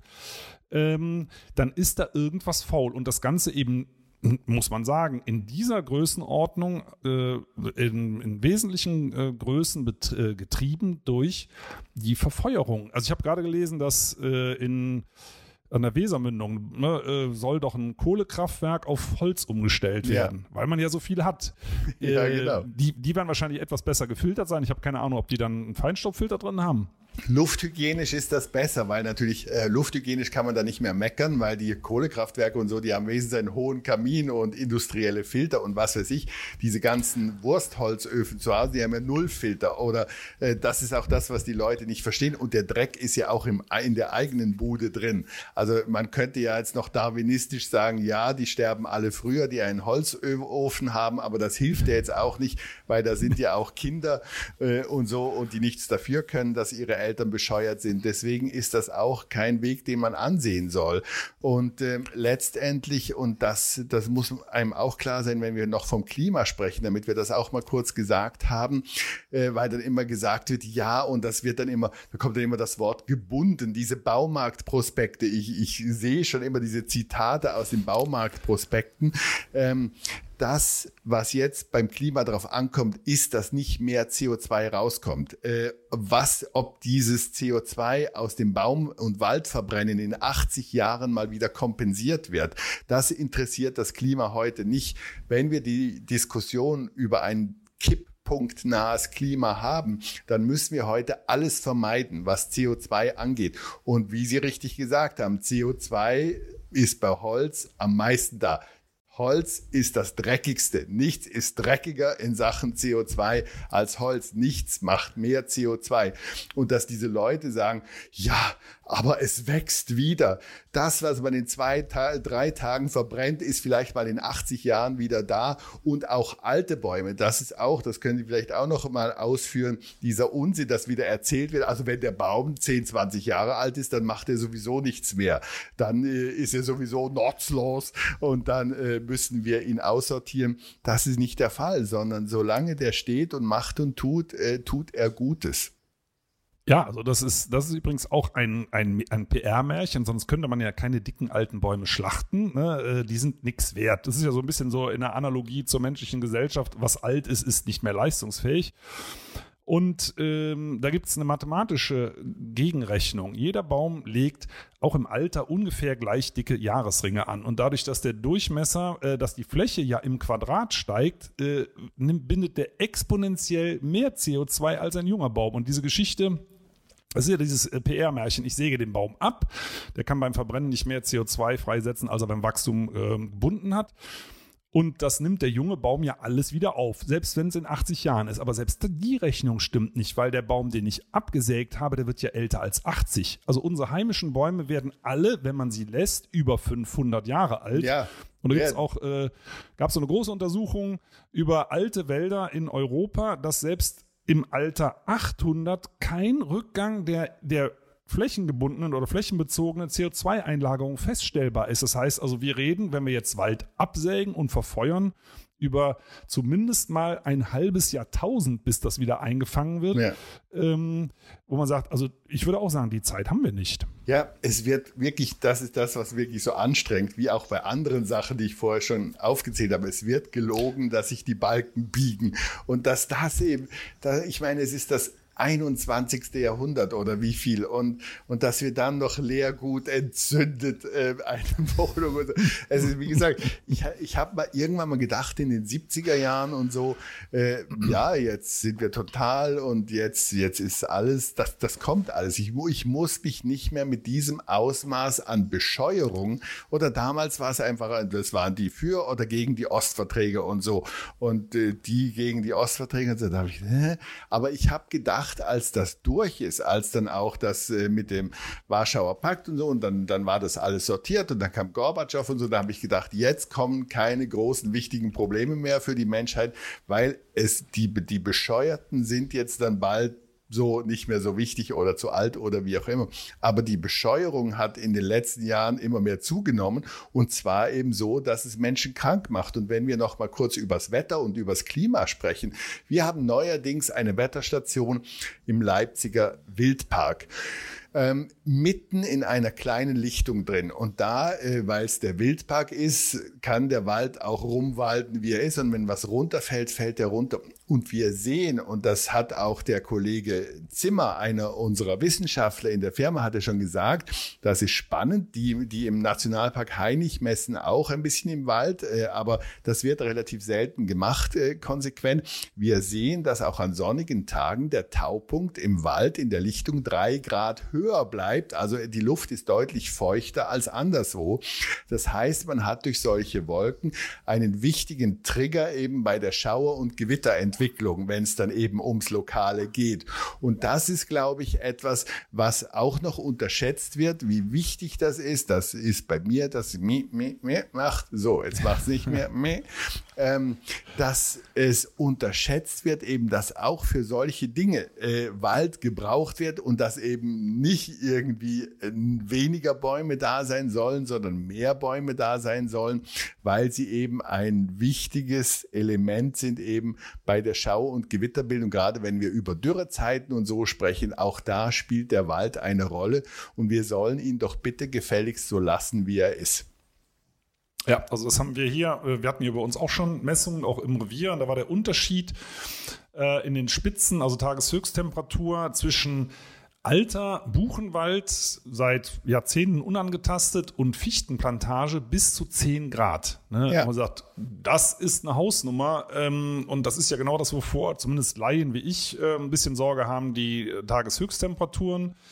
dann ist da irgendwas faul. Und das Ganze eben, muss man sagen, in dieser Größenordnung in wesentlichen Größen getrieben durch die Verfeuerung. Also ich habe gerade gelesen, dass an der Wesermündung soll doch ein Kohlekraftwerk auf Holz umgestellt werden, weil man ja so viel hat. Ja, genau. Die werden wahrscheinlich etwas besser gefiltert sein. Ich habe keine Ahnung, ob die dann einen Feinstaubfilter drin haben. Lufthygienisch ist das besser, weil natürlich lufthygienisch kann man da nicht mehr meckern, weil die Kohlekraftwerke und so, die haben wesentlich einen hohen Kamin und industrielle Filter und was weiß ich. Diese ganzen Wurstholzöfen zu Hause, die haben ja Nullfilter oder das ist auch das, was die Leute nicht verstehen. Und der Dreck ist ja auch in der eigenen Bude drin. Also man könnte ja jetzt noch darwinistisch sagen, ja, die sterben alle früher, die einen Holzofen haben, aber das hilft ja jetzt auch nicht, weil da sind ja auch Kinder und so und die nichts dafür können, dass ihre Eltern bescheuert sind. Deswegen ist das auch kein Weg, den man ansehen soll. Und letztendlich, und das muss einem auch klar sein, wenn wir noch vom Klima sprechen, damit wir das auch mal kurz gesagt haben, weil dann immer gesagt wird, ja, und das wird dann immer, da kommt dann immer das Wort gebunden, diese Baumarktprospekte. Ich sehe schon immer diese Zitate aus den Baumarktprospekten. Das, was jetzt beim Klima drauf ankommt, ist, dass nicht mehr CO2 rauskommt. Ob dieses CO2 aus dem Baum- und Waldverbrennen in 80 Jahren mal wieder kompensiert wird, das interessiert das Klima heute nicht. Wenn wir die Diskussion über ein kipppunktnahes Klima haben, dann müssen wir heute alles vermeiden, was CO2 angeht. Und wie Sie richtig gesagt haben, CO2 ist bei Holz am meisten da. Holz ist das Dreckigste. Nichts ist dreckiger in Sachen CO2 als Holz. Nichts macht mehr CO2. Und dass diese Leute sagen, ja, aber es wächst wieder. Das, was man in 3 Tagen verbrennt, ist vielleicht mal in 80 Jahren wieder da. Und auch alte Bäume, das können Sie vielleicht auch noch mal ausführen, dieser Unsinn, das wieder erzählt wird. Also wenn der Baum 10, 20 Jahre alt ist, dann macht er sowieso nichts mehr. Dann ist er sowieso nutzlos und dann müssen wir ihn aussortieren. Das ist nicht der Fall, sondern solange der steht und macht und tut, tut er Gutes. Ja, also das ist übrigens auch ein PR-Märchen, sonst könnte man ja keine dicken alten Bäume schlachten. Ne? Die sind nichts wert. Das ist ja so ein bisschen so in der Analogie zur menschlichen Gesellschaft. Was alt ist, ist nicht mehr leistungsfähig. Und da gibt es eine mathematische Gegenrechnung. Jeder Baum legt auch im Alter ungefähr gleich dicke Jahresringe an. Und dadurch, dass der Durchmesser, dass die Fläche ja im Quadrat steigt, bindet der exponentiell mehr CO2 als ein junger Baum. Und diese Geschichte, das ist ja dieses PR-Märchen, ich säge den Baum ab, der kann beim Verbrennen nicht mehr CO2 freisetzen, als er beim Wachstum gebunden hat. Und das nimmt der junge Baum ja alles wieder auf, selbst wenn es in 80 Jahren ist. Aber selbst die Rechnung stimmt nicht, weil der Baum, den ich abgesägt habe, der wird ja älter als 80. Also unsere heimischen Bäume werden alle, wenn man sie lässt, über 500 Jahre alt. Ja. Und da gab es so eine große Untersuchung über alte Wälder in Europa, dass selbst im Alter 800 kein Rückgang der flächengebundenen oder flächenbezogenen CO2-Einlagerung feststellbar ist. Das heißt also, wir reden, wenn wir jetzt Wald absägen und verfeuern, über zumindest mal ein halbes Jahrtausend, bis das wieder eingefangen wird, ja. Wo man sagt, also ich würde auch sagen, die Zeit haben wir nicht. Ja, es wird wirklich, das ist das, was wirklich so anstrengt, wie auch bei anderen Sachen, die ich vorher schon aufgezählt habe. Es wird gelogen, dass sich die Balken biegen und dass das eben, ich meine, es ist das 21. Jahrhundert oder wie viel und dass wir dann noch Leergut entzündet eine Wohnung. Also wie gesagt, ich habe mal irgendwann mal gedacht in den 70er Jahren und so, ja, jetzt sind wir total und jetzt ist alles, das kommt alles. Ich muss mich nicht mehr mit diesem Ausmaß an Bescheuerung oder damals war es einfach, das waren die für oder gegen die Ostverträge und so und die gegen die Ostverträge und so, da habe ich, aber ich habe gedacht, als das durch ist, als dann auch das mit dem Warschauer Pakt und so und dann war das alles sortiert und dann kam Gorbatschow und so, da habe ich gedacht, jetzt kommen keine großen, wichtigen Probleme mehr für die Menschheit, weil die Bescheuerten sind jetzt dann bald so nicht mehr so wichtig oder zu alt oder wie auch immer. Aber die Bescheuerung hat in den letzten Jahren immer mehr zugenommen und zwar eben so, dass es Menschen krank macht. Und wenn wir noch mal kurz übers Wetter und übers Klima sprechen, wir haben neuerdings eine Wetterstation im Leipziger Wildpark. Mitten in einer kleinen Lichtung drin. Und da, weil es der Wildpark ist, kann der Wald auch rumwalten, wie er ist. Und wenn was runterfällt, fällt er runter. Und wir sehen, und das hat auch der Kollege Zimmer, einer unserer Wissenschaftler in der Firma, hatte schon gesagt, das ist spannend. Die im Nationalpark Hainich messen auch ein bisschen im Wald, aber das wird relativ selten gemacht, konsequent. Wir sehen, dass auch an sonnigen Tagen der Taupunkt im Wald in der Lichtung 3 Grad höher bleibt. Also die Luft ist deutlich feuchter als anderswo. Das heißt, man hat durch solche Wolken einen wichtigen Trigger eben bei der Schauer- und Gewitterentwicklung, wenn es dann eben ums Lokale geht. Und das ist, glaube ich, etwas, was auch noch unterschätzt wird, wie wichtig das ist. Das ist bei mir, dass macht. So, jetzt macht es nicht mehr. Dass es unterschätzt wird, eben, dass auch für solche Dinge Wald gebraucht wird und dass eben nicht irgendwie weniger Bäume da sein sollen, sondern mehr Bäume da sein sollen, weil sie eben ein wichtiges Element sind eben bei der Schau- und Gewitterbildung. Gerade wenn wir über Dürrezeiten und so sprechen, auch da spielt der Wald eine Rolle und wir sollen ihn doch bitte gefälligst so lassen, wie er ist. Ja, also das haben wir hier, wir hatten hier bei uns auch schon Messungen, auch im Revier, und da war der Unterschied in den Spitzen, also Tageshöchsttemperatur zwischen alter Buchenwald, seit Jahrzehnten unangetastet, und Fichtenplantage bis zu 10 Grad. Ne? Ja. Man sagt, das ist eine Hausnummer, und das ist ja genau das, wovor zumindest Laien wie ich ein bisschen Sorge haben, die Tageshöchsttemperaturen.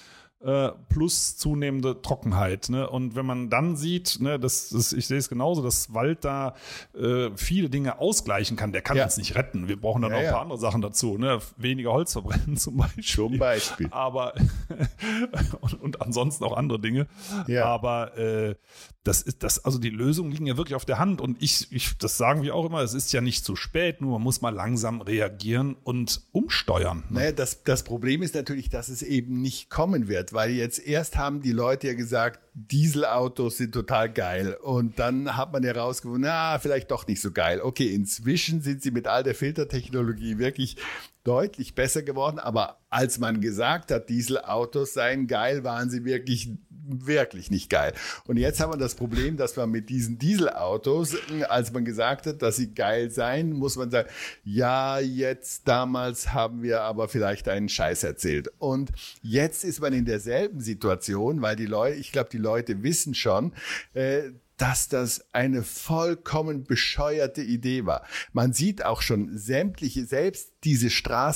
plus zunehmende Trockenheit. Ne? Und wenn man dann sieht, ne, ich sehe es genauso, dass Wald da viele Dinge ausgleichen kann. Der kann uns nicht retten. Wir brauchen dann noch ein paar andere Sachen dazu. Ne? Weniger Holz verbrennen zum Beispiel. Aber und ansonsten auch andere Dinge. Ja. Aber also die Lösungen liegen ja wirklich auf der Hand. Und das sagen wir auch immer, es ist ja nicht zu spät, nur man muss mal langsam reagieren und umsteuern. Ne? Naja, das Problem ist natürlich, dass es eben nicht kommen wird, weil jetzt erst haben die Leute ja gesagt, Dieselautos sind total geil. Und dann hat man herausgefunden, vielleicht doch nicht so geil. Okay, inzwischen sind sie mit all der Filtertechnologie wirklich deutlich besser geworden. Aber als man gesagt hat, Dieselautos seien geil, waren sie wirklich nicht geil. Und jetzt haben wir das Problem, dass man mit diesen Dieselautos, als man gesagt hat, dass sie geil seien, muss man sagen, damals haben wir aber vielleicht einen Scheiß erzählt. Und jetzt ist man in derselben Situation, weil die Leute wissen schon, dass das eine vollkommen bescheuerte Idee war. Man sieht auch schon selbst diese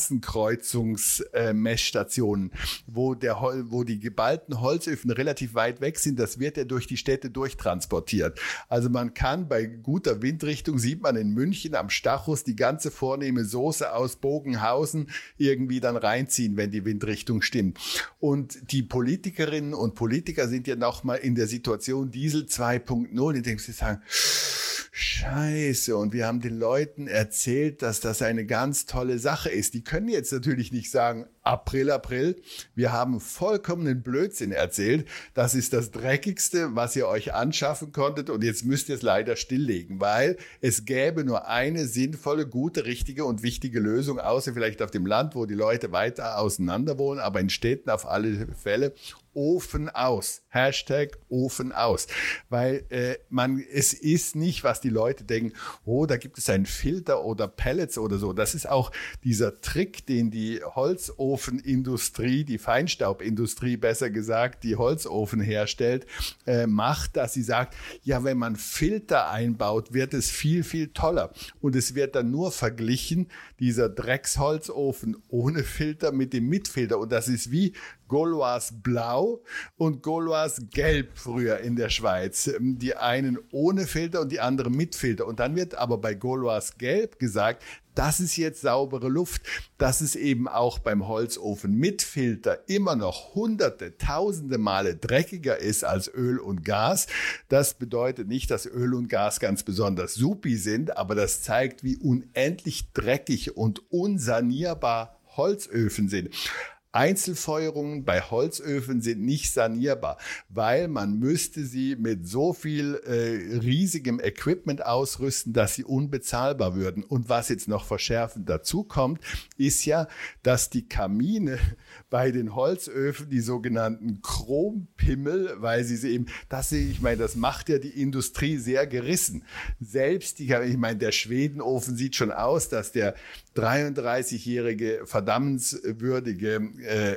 Straßenkreuzungsmessstationen, wo die geballten Holzöfen relativ weit weg sind, das wird ja durch die Städte durchtransportiert. Also man kann bei guter Windrichtung, sieht man in München am Stachus die ganze vornehme Soße aus Bogenhausen irgendwie dann reinziehen, wenn die Windrichtung stimmt. Und die Politikerinnen und Politiker sind ja nochmal in der Situation Diesel 2.0, in dem sie sagen, Scheiße, und wir haben den Leuten erzählt, dass das eine ganz tolle Sache ist. Die können jetzt natürlich nicht sagen, April, wir haben vollkommenen Blödsinn erzählt. Das ist das Dreckigste, was ihr euch anschaffen konntet, und jetzt müsst ihr es leider stilllegen, weil es gäbe nur eine sinnvolle, gute, richtige und wichtige Lösung, außer vielleicht auf dem Land, wo die Leute weiter auseinander wohnen, aber in Städten auf alle Fälle. Ofen aus. #Ofen aus. Weil es ist nicht, was die Leute denken, da gibt es einen Filter oder Pellets oder so. Das ist auch dieser Trick, den die Holzofenindustrie, die Feinstaubindustrie besser gesagt, die Holzofen herstellt, macht, dass sie sagt, ja, wenn man Filter einbaut, wird es viel, viel toller. Und es wird dann nur verglichen, dieser Drecksholzofen ohne Filter mit dem mit Filter. Und das ist wie Gaulois Blau und Gaulois Gelb früher in der Schweiz. Die einen ohne Filter und die anderen mit Filter. Und dann wird aber bei Gaulois Gelb gesagt, das ist jetzt saubere Luft, dass es eben auch beim Holzofen mit Filter immer noch hunderte, tausende Male dreckiger ist als Öl und Gas. Das bedeutet nicht, dass Öl und Gas ganz besonders supi sind, aber das zeigt, wie unendlich dreckig und unsanierbar Holzöfen sind. Einzelfeuerungen bei Holzöfen sind nicht sanierbar, weil man müsste sie mit so viel riesigem Equipment ausrüsten, dass sie unbezahlbar würden. Und was jetzt noch verschärfend dazu kommt, ist ja, dass die Kamine bei den Holzöfen, die sogenannten Chrompimmel, weil das macht ja die Industrie sehr gerissen. Selbst der Schwedenofen sieht schon aus, dass der 33-jährige verdammenswürdige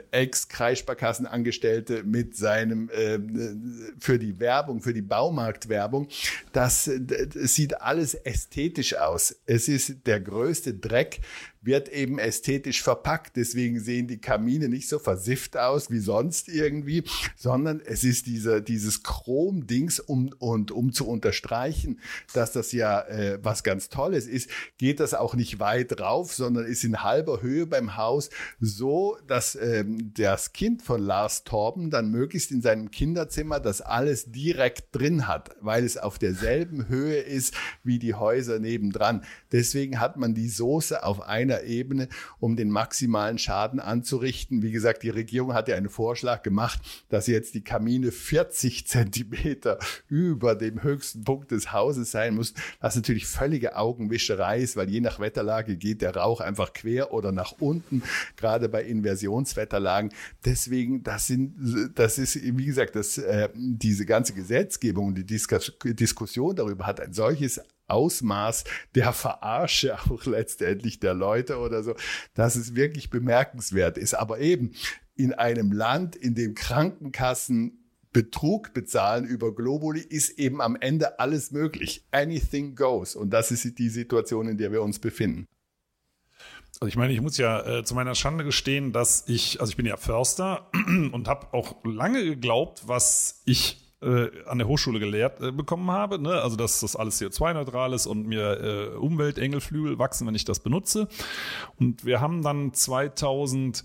Ex-Kreissparkassenangestellte mit seinem für die Baumarktwerbung, das sieht alles ästhetisch aus. Es ist der größte Dreck, wird eben ästhetisch verpackt. Deswegen sehen die Kamine nicht so versifft aus wie sonst irgendwie, sondern es ist dieses Chrom-Dings, um zu unterstreichen, dass das ja was ganz Tolles ist, geht das auch nicht weit rauf, sondern ist in halber Höhe beim Haus, so dass das Kind von Lars Torben dann möglichst in seinem Kinderzimmer das alles direkt drin hat, weil es auf derselben Höhe ist wie die Häuser nebendran. Deswegen hat man die Soße auf einer Ebene, um den maximalen Schaden anzurichten. Wie gesagt, die Regierung hat ja einen Vorschlag gemacht, dass jetzt die Kamine 40 Zentimeter über dem höchsten Punkt des Hauses sein muss, was natürlich völlige Augenwischerei ist, weil je nach Wetterlage geht der Rauch einfach quer oder nach unten, gerade bei Inversionswetterlagen. Deswegen, das ist, wie gesagt, diese ganze Gesetzgebung und die Diskussion darüber hat ein solches Ausmaß der Verarsche auch letztendlich der Leute oder so, dass es wirklich bemerkenswert ist. Aber eben in einem Land, in dem Krankenkassen Betrug bezahlen über Globuli, ist eben am Ende alles möglich. Anything goes. Und das ist die Situation, in der wir uns befinden. Also ich meine, ich muss ja zu meiner Schande gestehen, dass ich bin ja Förster und habe auch lange geglaubt, was ich an der Hochschule gelehrt bekommen habe, ne? Also dass das alles CO2-neutral ist und mir Umweltengelflügel wachsen, wenn ich das benutze. Und wir haben dann 2008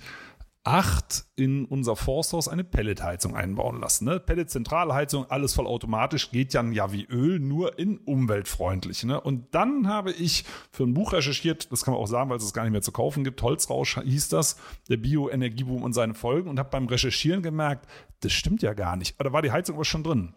in unser Forsthaus eine Pelletheizung einbauen lassen. Ne? Pellet-Zentralheizung, alles vollautomatisch, geht dann ja wie Öl, nur in umweltfreundlich. Ne? Und dann habe ich für ein Buch recherchiert, das kann man auch sagen, weil es gar nicht mehr zu kaufen gibt, Holzrausch hieß das, der Bioenergieboom und seine Folgen, und habe beim Recherchieren gemerkt, das stimmt ja gar nicht. Da war die Heizung aber schon drin.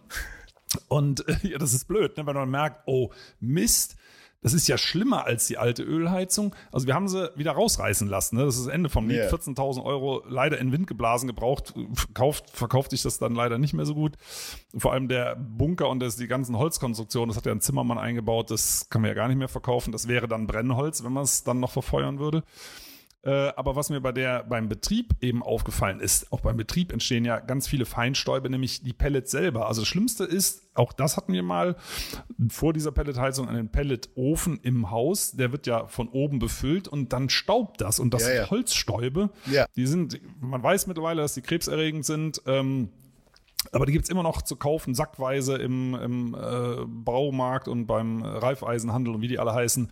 Und ja, das ist blöd, ne? Wenn man merkt, oh Mist, das ist ja schlimmer als die alte Ölheizung. Also wir haben sie wieder rausreißen lassen. Ne? Das ist das Ende vom Lied. 14.000 Euro leider in den Wind geblasen, gebraucht. Verkauft sich das dann leider nicht mehr so gut. Vor allem der Bunker und die ganzen Holzkonstruktionen, das hat ja ein Zimmermann eingebaut, das kann man ja gar nicht mehr verkaufen. Das wäre dann Brennholz, wenn man es dann noch verfeuern würde. Aber was mir beim Betrieb eben aufgefallen ist, auch beim Betrieb entstehen ja ganz viele Feinstäube, nämlich die Pellets selber. Also das Schlimmste ist, auch das hatten wir mal vor dieser Pelletheizung, einen Pelletofen im Haus, der wird ja von oben befüllt und dann staubt das. Und das sind Holzstäube, die sind, man weiß mittlerweile, dass die krebserregend sind, aber die gibt es immer noch zu kaufen, sackweise im Baumarkt und beim Reifeisenhandel und wie die alle heißen.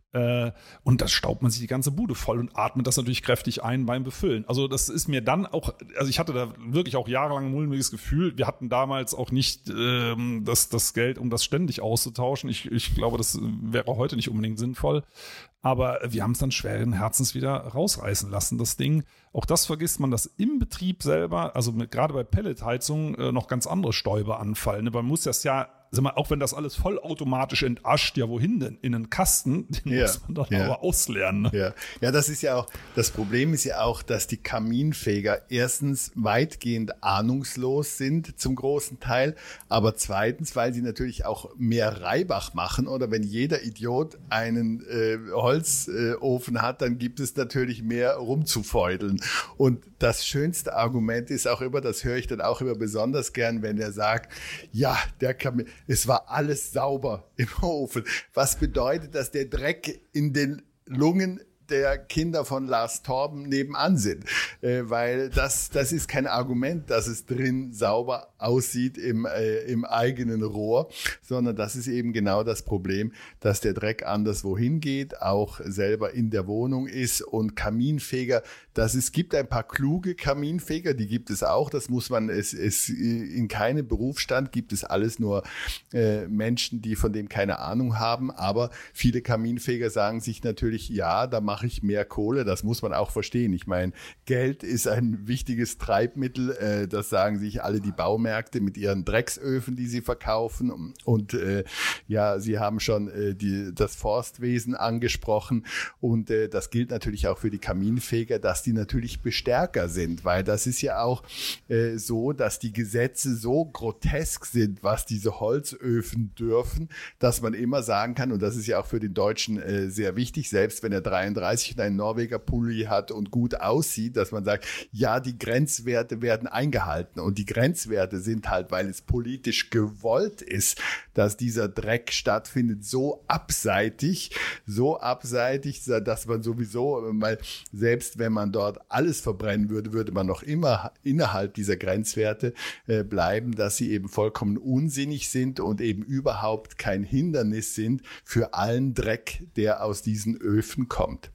Und das staubt man sich die ganze Bude voll und atmet das natürlich kräftig ein beim Befüllen. Also das ist mir dann auch, also ich hatte da wirklich auch jahrelang ein mulmiges Gefühl. Wir hatten damals auch nicht das Geld, um das ständig auszutauschen. Ich glaube, das wäre heute nicht unbedingt sinnvoll. Aber wir haben es dann schweren Herzens wieder rausreißen lassen, das Ding. Auch das vergisst man, dass im Betrieb selber, also gerade bei Pelletheizungen, noch ganz andere Stäube anfallen. Man muss das ja, sag mal, auch wenn das alles vollautomatisch entascht, ja wohin denn? In einen Kasten, den muss man doch aber ausleeren. Ne? Ja, das ist ja auch, das Problem ist ja auch, dass die Kaminfeger erstens weitgehend ahnungslos sind zum großen Teil, aber zweitens, weil sie natürlich auch mehr Reibach machen, oder wenn jeder Idiot einen Holzofen hat, dann gibt es natürlich mehr rumzufeudeln. Und das schönste Argument ist auch immer, das höre ich dann auch immer besonders gern, wenn er sagt, ja, es war alles sauber im Ofen. Was bedeutet, dass der Dreck in den Lungen der Kinder von Lars Torben nebenan sind, weil das ist kein Argument, dass es drin sauber aussieht im eigenen Rohr, sondern das ist eben genau das Problem, dass der Dreck anderswo hingeht, auch selber in der Wohnung ist. Und Kaminfeger, gibt ein paar kluge Kaminfeger, die gibt es auch, das muss man, in keinem Berufsstand gibt es alles nur Menschen, die von dem keine Ahnung haben, aber viele Kaminfeger sagen sich natürlich, ja, da mache ich mehr Kohle, das muss man auch verstehen. Ich meine, Geld ist ein wichtiges Treibmittel, das sagen sich alle die Baumärkte mit ihren Drecksöfen, die sie verkaufen. Und Sie haben schon das Forstwesen angesprochen und das gilt natürlich auch für die Kaminfeger, dass die natürlich Bestärker sind, weil das ist ja auch so, dass die Gesetze so grotesk sind, was diese Holzöfen dürfen, dass man immer sagen kann, und das ist ja auch für den Deutschen sehr wichtig, selbst wenn er 33 und einen Norweger Pulli hat und gut aussieht, dass man sagt, ja, die Grenzwerte werden eingehalten. Und die Grenzwerte sind halt, weil es politisch gewollt ist, dass dieser Dreck stattfindet, so abseitig, dass man sowieso, weil selbst wenn man dort alles verbrennen würde, würde man noch immer innerhalb dieser Grenzwerte bleiben, dass sie eben vollkommen unsinnig sind und eben überhaupt kein Hindernis sind für allen Dreck, der aus diesen Öfen kommt.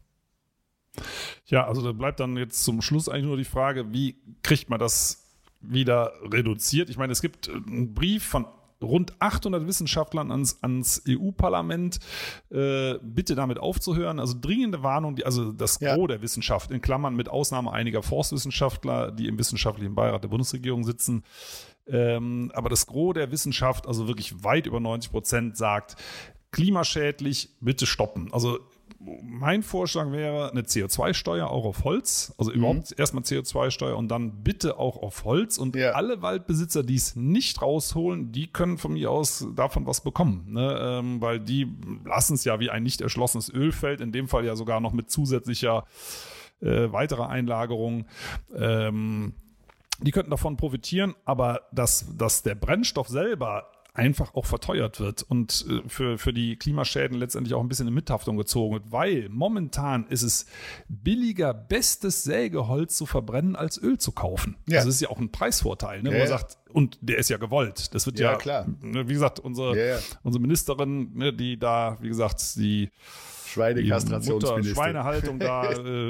Ja, also da bleibt dann jetzt zum Schluss eigentlich nur die Frage, wie kriegt man das wieder reduziert? Ich meine, es gibt einen Brief von rund 800 Wissenschaftlern ans EU-Parlament, bitte damit aufzuhören. Also dringende Warnung, also das Gros der Wissenschaft, in Klammern mit Ausnahme einiger Forstwissenschaftler, die im wissenschaftlichen Beirat der Bundesregierung sitzen, aber das Gros der Wissenschaft, also wirklich weit über 90%, sagt, klimaschädlich, bitte stoppen. Also mein Vorschlag wäre eine CO2-Steuer auch auf Holz, also überhaupt erstmal CO2-Steuer und dann bitte auch auf Holz und alle Waldbesitzer, die es nicht rausholen, die können von mir aus davon was bekommen, ne? Weil die lassen es ja wie ein nicht erschlossenes Ölfeld, in dem Fall ja sogar noch mit zusätzlicher weiterer Einlagerung. Die könnten davon profitieren, aber dass der Brennstoff selber einfach auch verteuert wird und für die Klimaschäden letztendlich auch ein bisschen in Mithaftung gezogen wird, weil momentan ist es billiger, bestes Sägeholz zu verbrennen, als Öl zu kaufen. Ja. Also das ist ja auch ein Preisvorteil, ne? Wo man sagt, und der ist ja gewollt. Das wird ja klar. Wie gesagt, unsere Ministerin, ne, die da, wie gesagt, die Schweinekastrationsminister. Schweinehaltung da,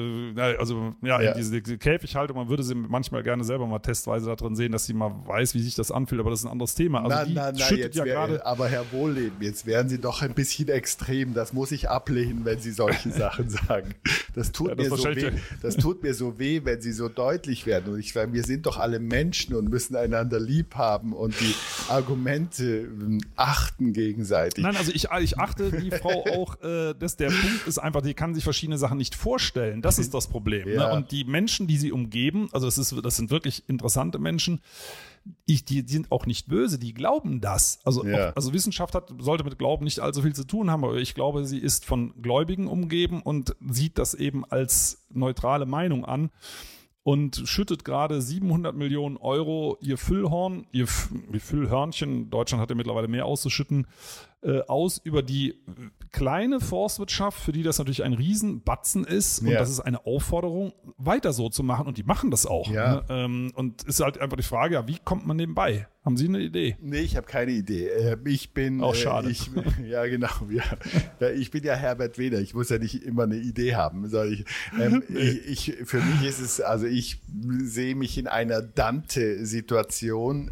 in diese Käfighaltung, man würde sie manchmal gerne selber mal testweise da drin sehen, dass sie mal weiß, wie sich das anfühlt, aber das ist ein anderes Thema. Also schüttet ja gerade. Aber Herr Wohlleben, jetzt wären Sie doch ein bisschen extrem, das muss ich ablehnen, wenn Sie solche Sachen sagen. Das tut mir so weh, wenn Sie so deutlich werden. Und ich meine, wir sind doch alle Menschen und müssen einander lieb haben und die Argumente achten gegenseitig. Nein, also ich achte die Frau auch, dass der Punkt ist einfach, die kann sich verschiedene Sachen nicht vorstellen. Das ist das Problem. Ja. Ne? Und die Menschen, die sie umgeben, also das sind wirklich interessante Menschen, die sind auch nicht böse, die glauben das. Also Wissenschaft sollte mit Glauben nicht allzu viel zu tun haben, aber ich glaube, sie ist von Gläubigen umgeben und sieht das eben als neutrale Meinung an und schüttet gerade 700 Millionen Euro ihr Füllhörnchen, Deutschland hat ja mittlerweile mehr auszuschütten, aus über die kleine Forstwirtschaft, für die das natürlich ein Riesenbatzen ist. Und das ist eine Aufforderung, weiter so zu machen. Und die machen das auch. Ja. Ne? Und ist halt einfach die Frage, wie kommt man nebenbei? Haben Sie eine Idee? Nee, ich habe keine Idee. Ich bin auch schade. Ja, genau. Ja, ich bin ja Herbert Wehner. Ich muss ja nicht immer eine Idee haben. Für mich ist es, also ich sehe mich in einer Dante-Situation.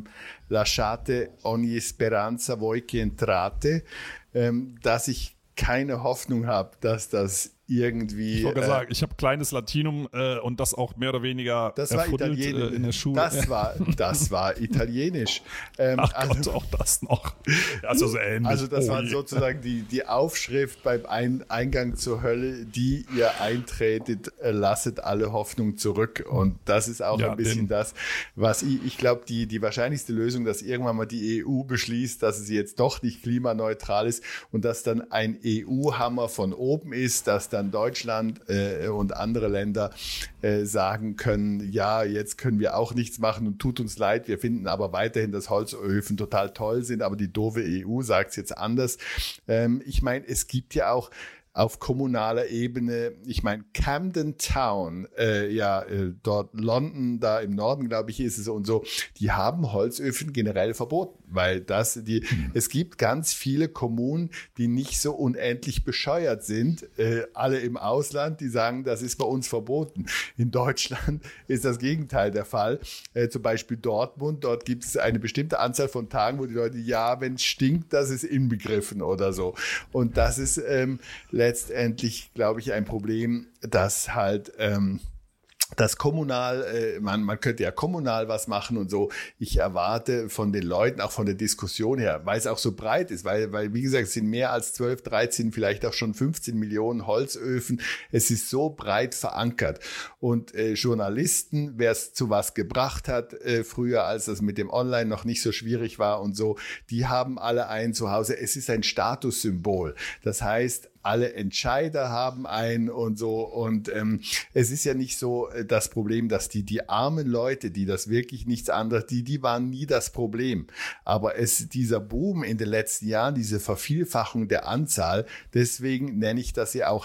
Lasciate ogni speranza voi che entrate, dass ich keine Hoffnung habe, dass das irgendwie... Ich wollte sagen, ich habe kleines Latinum und das auch mehr oder weniger das war Italienisch in der Schule. Das war Italienisch. Gott, auch das noch. Also so ähnlich. Also das war sozusagen die Aufschrift beim Eingang zur Hölle, die ihr eintretet, lasset alle Hoffnung zurück. Und das ist auch ein bisschen das, was ich glaube, die wahrscheinlichste Lösung, dass irgendwann mal die EU beschließt, dass sie jetzt doch nicht klimaneutral ist und dass dann ein EU-Hammer von oben ist, dass dann Deutschland und andere Länder sagen können, ja, jetzt können wir auch nichts machen und tut uns leid, wir finden aber weiterhin, dass Holzöfen total toll sind, aber die doofe EU sagt es jetzt anders. Ich meine, es gibt ja auch auf kommunaler Ebene, ich meine, Camden Town, dort London, da im Norden, glaube ich, ist es und so, die haben Holzöfen generell verboten, weil es gibt ganz viele Kommunen, die nicht so unendlich bescheuert sind, alle im Ausland, die sagen, das ist bei uns verboten. In Deutschland ist das Gegenteil der Fall. Zum Beispiel Dortmund, dort gibt es eine bestimmte Anzahl von Tagen, wo die Leute, wenn es stinkt, das ist inbegriffen oder so. Und das ist letztendlich, glaube ich, ein Problem, dass halt das kommunal, man könnte ja kommunal was machen und so. Ich erwarte von den Leuten, auch von der Diskussion her, weil es auch so breit ist, weil wie gesagt, es sind mehr als 12, 13, vielleicht auch schon 15 Millionen Holzöfen. Es ist so breit verankert. Und Journalisten, wer es zu was gebracht hat, früher, als das mit dem Online noch nicht so schwierig war und so, die haben alle ein Zuhause. Es ist ein Statussymbol. Das heißt, alle Entscheider haben einen und so. Und es ist ja nicht so das Problem, dass die armen Leute, die das wirklich nichts anderes, die waren nie das Problem. Aber dieser Boom in den letzten Jahren, diese Vervielfachung der Anzahl, deswegen nenne ich das ja auch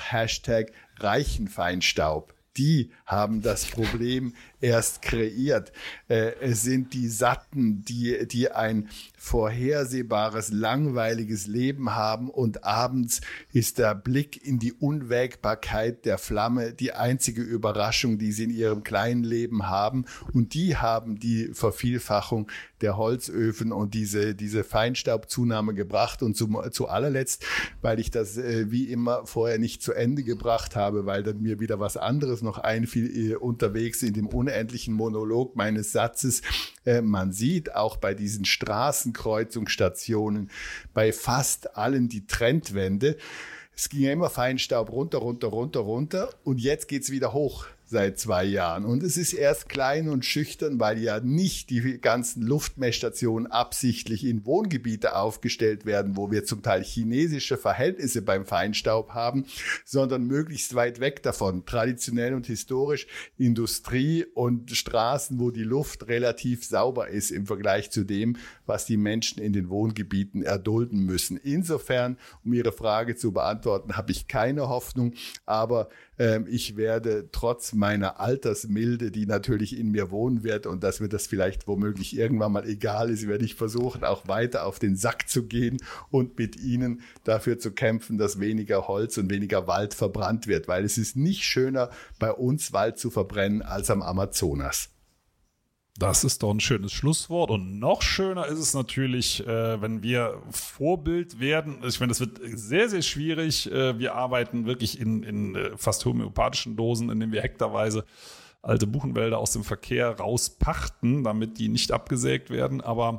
#Reichenfeinstaub. Die haben das Problem erst kreiert. Es sind die Satten, die ein vorhersehbares, langweiliges Leben haben und abends ist der Blick in die Unwägbarkeit der Flamme die einzige Überraschung, die sie in ihrem kleinen Leben haben. Und die haben die Vervielfachung der Holzöfen und diese Feinstaubzunahme gebracht. Und zu allerletzt, weil ich das wie immer vorher nicht zu Ende gebracht habe, weil dann mir wieder was anderes noch einfiel unterwegs in dem unendlichen Monolog meines Satzes. Man sieht auch bei diesen Straßenkreuzungsstationen bei fast allen die Trendwende. Es ging ja immer Feinstaub runter und jetzt geht's wieder hoch. seit 2 Jahren. Und es ist erst klein und schüchtern, weil ja nicht die ganzen Luftmessstationen absichtlich in Wohngebiete aufgestellt werden, wo wir zum Teil chinesische Verhältnisse beim Feinstaub haben, sondern möglichst weit weg davon. Traditionell und historisch Industrie und Straßen, wo die Luft relativ sauber ist im Vergleich zu dem, was die Menschen in den Wohngebieten erdulden müssen. Insofern, um Ihre Frage zu beantworten, habe ich keine Hoffnung, aber ich werde trotz meiner Altersmilde, die natürlich in mir wohnen wird und dass mir das vielleicht womöglich irgendwann mal egal ist, werde ich versuchen, auch weiter auf den Sack zu gehen und mit Ihnen dafür zu kämpfen, dass weniger Holz und weniger Wald verbrannt wird, weil es ist nicht schöner, bei uns Wald zu verbrennen als am Amazonas. Das ist doch ein schönes Schlusswort. Und noch schöner ist es natürlich, wenn wir Vorbild werden. Ich meine, das wird sehr, sehr schwierig. Wir arbeiten wirklich in fast homöopathischen Dosen, indem wir hektarweise alte Buchenwälder aus dem Verkehr rauspachten, damit die nicht abgesägt werden. Aber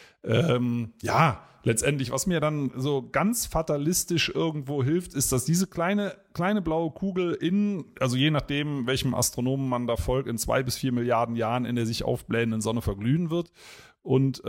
letztendlich, was mir dann so ganz fatalistisch irgendwo hilft, ist, dass diese kleine blaue Kugel also je nachdem, welchem Astronomen man da folgt, in 2 bis 4 Milliarden Jahren in der sich aufblähenden Sonne verglühen wird und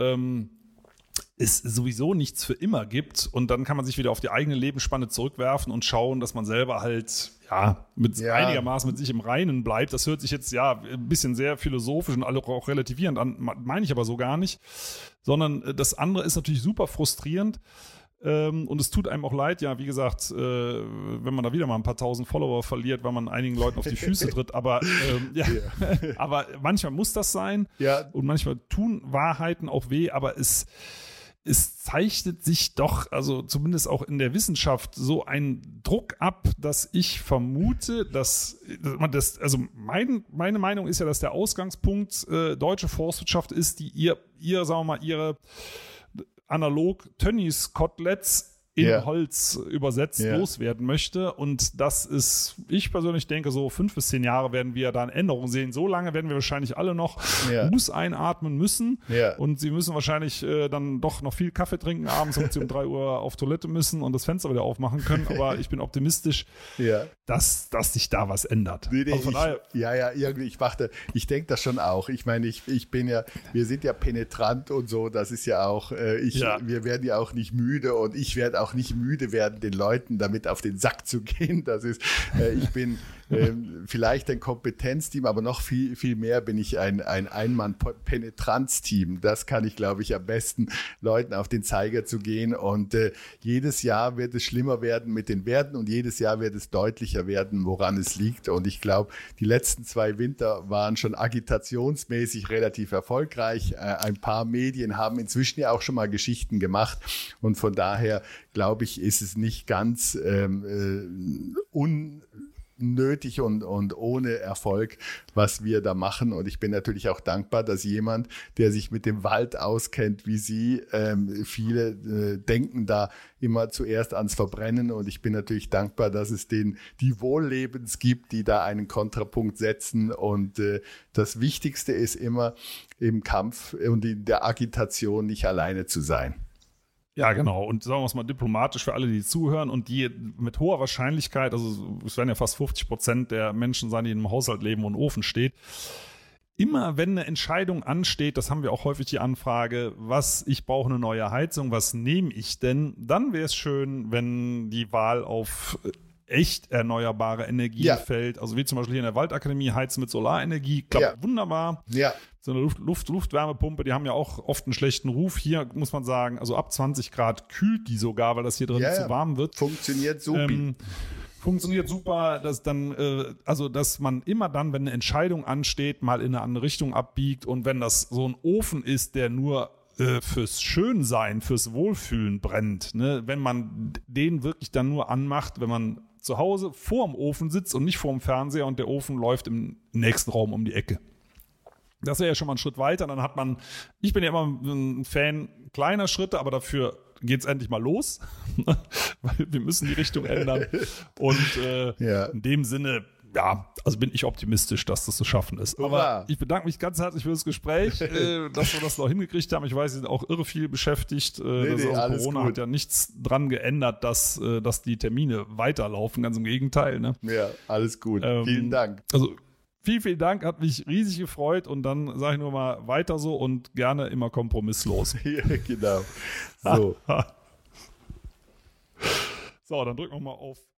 es sowieso nichts für immer gibt. Und dann kann man sich wieder auf die eigene Lebensspanne zurückwerfen und schauen, dass man selber halt einigermaßen mit sich im Reinen bleibt. Das hört sich jetzt ein bisschen sehr philosophisch und auch relativierend an, meine ich aber so gar nicht. Sondern das andere ist natürlich super frustrierend. Und es tut einem auch leid, wie gesagt, wenn man da wieder mal ein paar tausend Follower verliert, weil man einigen Leuten auf die Füße tritt. Aber aber manchmal muss das sein. Ja. Und manchmal tun Wahrheiten auch weh, aber es zeichnet sich doch, also zumindest auch in der Wissenschaft, so ein Druck ab, dass ich vermute, dass man meine Meinung ist ja, dass der Ausgangspunkt deutsche Forstwirtschaft ist, die ihr sagen wir mal, ihre analog Tönnies-Koteletts in Holz übersetzt loswerden möchte. Und das ist, ich persönlich denke, so 5 bis 10 Jahre werden wir da eine Änderung sehen. So lange werden wir wahrscheinlich alle noch Ruß einatmen müssen. Ja. Und sie müssen wahrscheinlich dann doch noch viel Kaffee trinken abends, damit sie um 3 Uhr auf Toilette müssen und das Fenster wieder aufmachen können. Aber ich bin optimistisch, dass sich da was ändert. Nee, also irgendwie, ich denke das schon auch. Ich meine, wir sind ja penetrant und so, das ist ja auch, wir werden ja auch nicht müde und ich werde auch nicht müde werden, den Leuten damit auf den Sack zu gehen. Das ist, ich bin vielleicht ein Kompetenzteam, aber noch viel, viel mehr bin ich ein Einmann-Penetranzteam. Das kann ich, glaube ich, am besten, Leuten auf den Zeiger zu gehen. Und jedes Jahr wird es schlimmer werden mit den Werten und jedes Jahr wird es deutlicher werden, woran es liegt. Und ich glaube, die letzten 2 Winter waren schon agitationsmäßig relativ erfolgreich. Ein paar Medien haben inzwischen ja auch schon mal Geschichten gemacht. Und von daher, glaube ich, ist es nicht ganz unnötig und ohne Erfolg, was wir da machen. Und ich bin natürlich auch dankbar, dass jemand, der sich mit dem Wald auskennt wie Sie, viele denken da immer zuerst ans Verbrennen. Und ich bin natürlich dankbar, dass es die Wohllebens gibt, die da einen Kontrapunkt setzen. Und das Wichtigste ist immer im Kampf und in der Agitation nicht alleine zu sein. Ja, genau. Und sagen wir es mal diplomatisch für alle, die zuhören und die mit hoher Wahrscheinlichkeit, also es werden ja fast 50% der Menschen sein, die in einem Haushalt leben, wo ein Ofen steht. Immer wenn eine Entscheidung ansteht, das haben wir auch häufig die Anfrage, ich brauche eine neue Heizung, was nehme ich denn? Dann wäre es schön, wenn die Wahl auf echt erneuerbare Energie fällt. Also wie zum Beispiel hier in der Waldakademie heizen mit Solarenergie. Klappt wunderbar. Ja. So eine Luftwärmepumpe, die haben ja auch oft einen schlechten Ruf. Hier muss man sagen, also ab 20 Grad kühlt die sogar, weil das hier drin zu warm wird. Funktioniert super. Funktioniert super, dass man immer dann, wenn eine Entscheidung ansteht, mal in eine andere Richtung abbiegt. Und wenn das so ein Ofen ist, der nur fürs Schönsein, fürs Wohlfühlen brennt, ne? Wenn man den wirklich dann nur anmacht, wenn man zu Hause vorm Ofen sitzt und nicht vorm Fernseher und der Ofen läuft im nächsten Raum um die Ecke. Das wäre ja schon mal ein Schritt weiter. Dann hat man, ich bin ja immer ein Fan kleiner Schritte, aber dafür geht es endlich mal los, weil wir müssen die Richtung ändern. Und in dem Sinne, also bin ich optimistisch, dass das zu schaffen ist. Aber ich bedanke mich ganz herzlich für das Gespräch, dass wir das noch hingekriegt haben. Ich weiß, Sie sind auch irre viel beschäftigt. Corona hat ja nichts dran geändert, dass die Termine weiterlaufen. Ganz im Gegenteil. Ne? Ja, alles gut. Vielen Dank. Also Vielen, vielen Dank, hat mich riesig gefreut und dann sage ich nur mal weiter so und gerne immer kompromisslos. Ja, genau. So. So, dann drücken wir mal auf